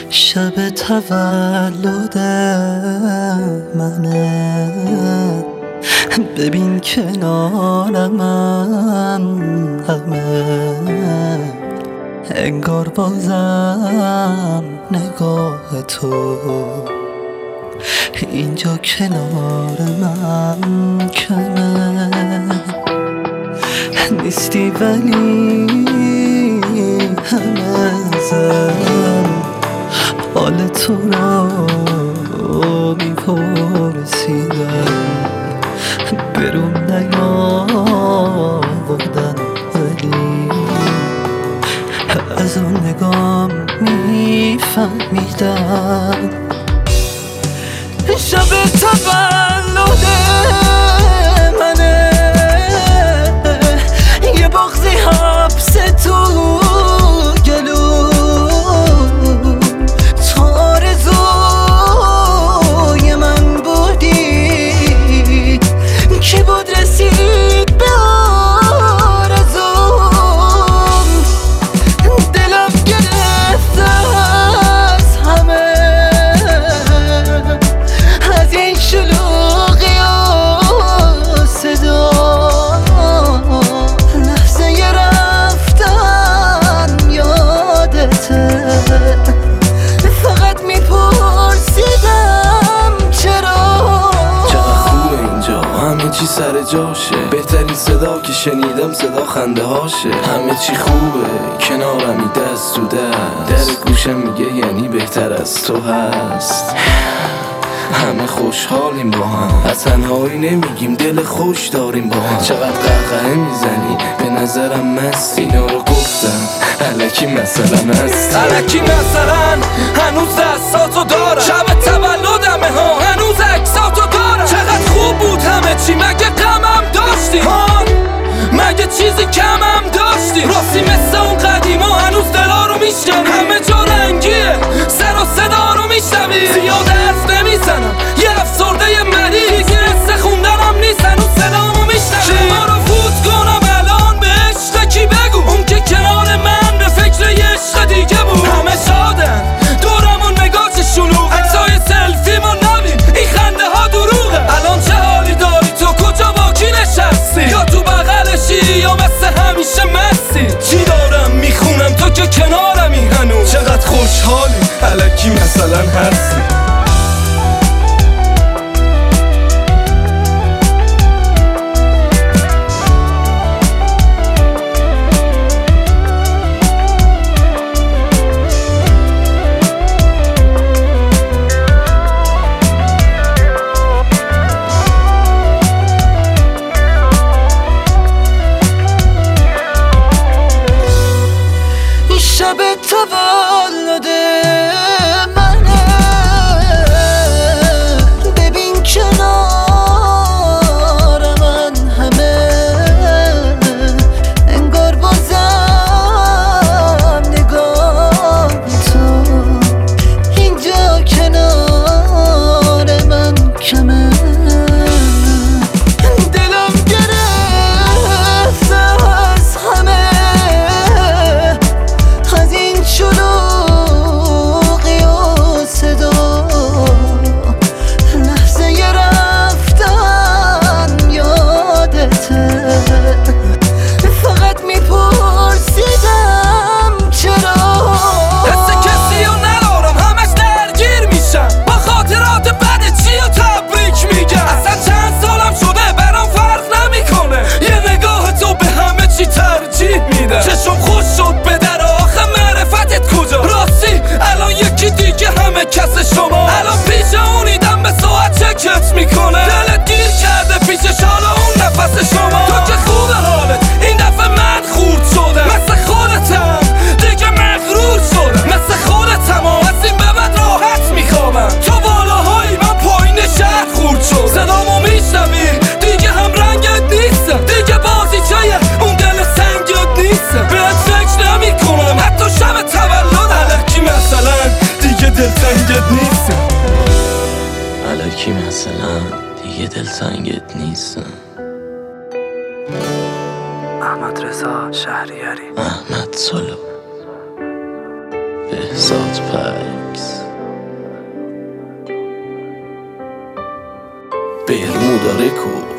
شب تولد منه، ببین کنارم همه، انگار بازم نگاه تو اینجا کنار من کمه. نیستی ولی همه زن حال تو رو میپرسیدم، برون نیاوردن ولی از اون نگام میفهمیدم. شب تولد منه، یه بغضی حبس تو گلو، تو آرزوی من بودی، کی بود رسید به آرزوم، دلم گرفته از همه، از این شلوغی و صدا، لحظه رفتن یادته، فقط میپرسیدم چرا. چقدر خوبه اینجا، همه چی سر جاشه، بهترین صدا که شنیدم صدا خنده هاشه. همه چی خوبه کنارمی دست تو دست، در گوشم میگه یعنی بهتر از تو هست. همه خوشحالیم با هم، از تنهایی نمیگیم دل خوش داریم با هم. چقدر قهقه میزنی به نظرم مستی، اینا رو گفتم الکی مثلا هستی، الکی مثلا هنوز دستاتو دارم، شب تولدمه ها هنوز عکساتو دارم. چقدر خوب بود همه چی، مگه غمم داشتی ها، مگه چیزی کمم داشتی؟ راستی مثل اون قدیما هنوز دلا رو میشکنی، همه جا رنگیه سر و صدا رو میشنوی. زیاد حرف نمیزنم یه افسرده مریض، دیگه حس خوندنم نیست هنوز صدامو میشنوی. ما رو فوت کنم الان به عشق کی بگو، اون که کنار من به فکر یه عشق دیگه بود. همه شادن دورمون نگاه چه شلوغه، عکسای سلفیمون نبین این خنده ها دروغه. الان چه حالی داری تو، کجا با کی نشستی، یا تو بغلشی یا مثل همیشه مستی. چی دارم میخونم تو که کنارمی هنوز، چقدر خوشحالی الکی مثلا هستی. شب تولد منه، ببین کنار من همه، انگار بازم نگاه تو اینجا کنار من کمه. دلم گرفته از همه، از این شلوغی و صدا، لحظه رفتن یادته، فقط میپرسیدم چرا. حس کسی رو ندارم همش درگیر میشم، با خاطرات بد چی و تبریک میگم. اصلا چند سالم شده برام فرق نمیکنه، یه نگاه تو به همه چی ترجیح میده. چشم خوش شد به در آخه معرفتت کجا، راستی الان یکی دیگه همه کس شما. الان پیش اونیدم به ساعت چکت میکنه، دلت گیر کرده پیشش حالا اون نفس شما. تو که خوبه حالت این دفعه من خورد شدم، مثل خودتم دیگه مغرور شدم، مثل خودتم از این به بعد راحت میخوابم. تو بالاهایی من پایین شهر خورد شد، صدامو میشنوی دیگه هم رنگت نیستم، دیگه بازیچه اون دل سنگت نیستم. بهت فکر نمیکنم حتی شب تولد، الکی مثلا دیگه دلتنگت نیستم، الکی مثلا دیگه دلتنگت نیستم. احمد رضا شهریاری، احمد سلو. بهزاد پکس. برمودا رکورد.